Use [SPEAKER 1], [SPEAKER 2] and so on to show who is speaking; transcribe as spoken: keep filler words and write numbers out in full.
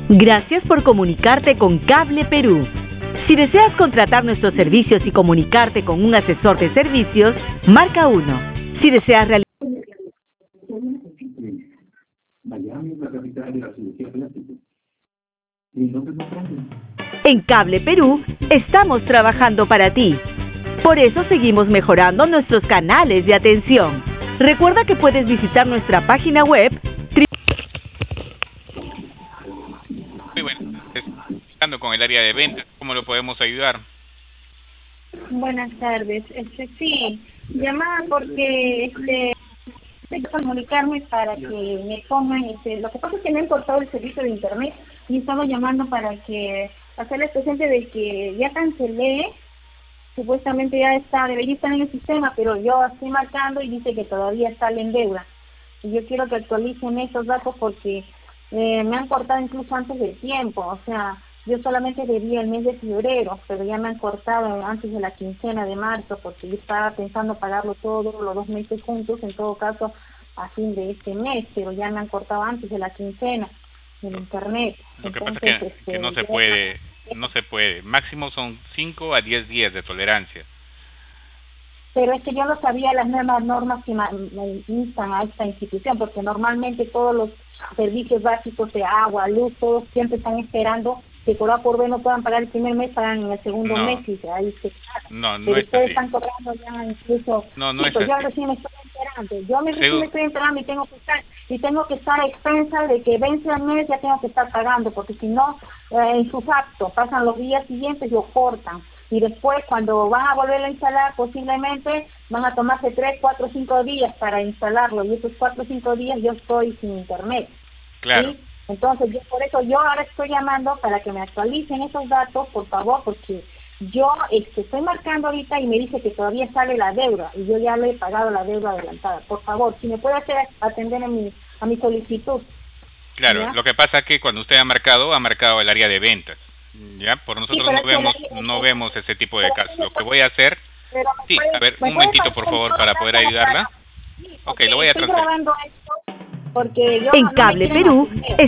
[SPEAKER 1] Gracias por comunicarte con Cable Perú. Si deseas contratar nuestros servicios y comunicarte con un asesor de servicios, marca uno. Si deseas realizar... En Cable Perú estamos trabajando para ti. Por eso seguimos mejorando nuestros canales de atención. Recuerda que puedes visitar nuestra página web.
[SPEAKER 2] Muy bueno, estando con el área de ventas, ¿cómo lo podemos ayudar?
[SPEAKER 3] Buenas tardes. Este, sí, llamaba porque este, tengo que comunicarme para que me pongan, este, lo que pasa es que me han cortado el servicio de internet y estaba llamando para que hacerles presente de que ya cancelé, supuestamente ya está, debería estar en el sistema, pero yo estoy marcando y dice que todavía está en deuda. Y yo quiero que actualicen esos datos porque eh, me han cortado incluso antes del tiempo, o sea, yo solamente debía el mes de febrero, pero ya me han cortado antes de la quincena de marzo, porque yo estaba pensando pagarlo todos los dos meses juntos, en todo caso, a fin de este mes, pero ya me han cortado antes de la quincena del internet.
[SPEAKER 2] Lo que
[SPEAKER 3] Entonces,
[SPEAKER 2] pasa es que,
[SPEAKER 3] este,
[SPEAKER 2] que no se
[SPEAKER 3] yo-
[SPEAKER 2] puede, no se puede. Máximo son cinco a diez días de tolerancia.
[SPEAKER 3] Pero es que yo no sabía las nuevas normas que ma- me instan a esta institución, porque normalmente todos los servicios básicos de agua, luz, todos siempre están esperando que por A por B no puedan pagar el primer mes, pagan en el segundo
[SPEAKER 2] No.
[SPEAKER 3] mes y ahí se
[SPEAKER 2] No, no
[SPEAKER 3] pero
[SPEAKER 2] es
[SPEAKER 3] ustedes
[SPEAKER 2] así.
[SPEAKER 3] están cobrando ya incluso.
[SPEAKER 2] No, no
[SPEAKER 3] Sí,
[SPEAKER 2] es
[SPEAKER 3] pues yo
[SPEAKER 2] así.
[SPEAKER 3] recién me estoy enterando, yo me recién
[SPEAKER 2] Segu-
[SPEAKER 3] me estoy enterando y tengo que estar, y tengo que estar a expensas de que vence el mes, ya tengo que estar pagando, porque si no, eh, en sus actos, pasan los días siguientes y lo cortan, y después cuando van a volver a instalar, posiblemente van a tomarse tres, cuatro, cinco días para instalarlo, y esos cuatro o cinco días yo estoy sin internet.
[SPEAKER 2] Claro.
[SPEAKER 3] ¿Sí? Entonces, yo por eso yo ahora estoy llamando para que me actualicen esos datos, por favor, porque yo este, estoy marcando ahorita y me dice que todavía sale la deuda y yo ya le he pagado la deuda adelantada. Por favor, si me puede hacer atender a mi, a mi solicitud.
[SPEAKER 2] Claro,
[SPEAKER 3] ¿Ya?
[SPEAKER 2] lo que pasa es que cuando usted ha marcado, ha marcado el área de ventas. Ya, por nosotros
[SPEAKER 3] pero
[SPEAKER 2] no
[SPEAKER 3] es que
[SPEAKER 2] vemos,
[SPEAKER 3] la-
[SPEAKER 2] no vemos ese tipo de
[SPEAKER 3] pero
[SPEAKER 2] casos.
[SPEAKER 3] me
[SPEAKER 2] Lo que
[SPEAKER 3] puede-
[SPEAKER 2] voy a hacer,
[SPEAKER 3] pero me
[SPEAKER 2] sí,
[SPEAKER 3] puede-
[SPEAKER 2] a ver,
[SPEAKER 3] me
[SPEAKER 2] un
[SPEAKER 3] puede
[SPEAKER 2] momentito
[SPEAKER 3] pasar
[SPEAKER 2] por
[SPEAKER 3] el
[SPEAKER 2] favor para
[SPEAKER 3] programa
[SPEAKER 2] poder ayudarla.
[SPEAKER 3] para- sí,
[SPEAKER 2] Ok,
[SPEAKER 3] porque
[SPEAKER 2] lo voy a
[SPEAKER 3] estoy
[SPEAKER 2] transferir.
[SPEAKER 3] grabando esto porque yo
[SPEAKER 1] En
[SPEAKER 3] no me
[SPEAKER 1] Cable
[SPEAKER 3] quieren
[SPEAKER 1] Perú
[SPEAKER 3] atender.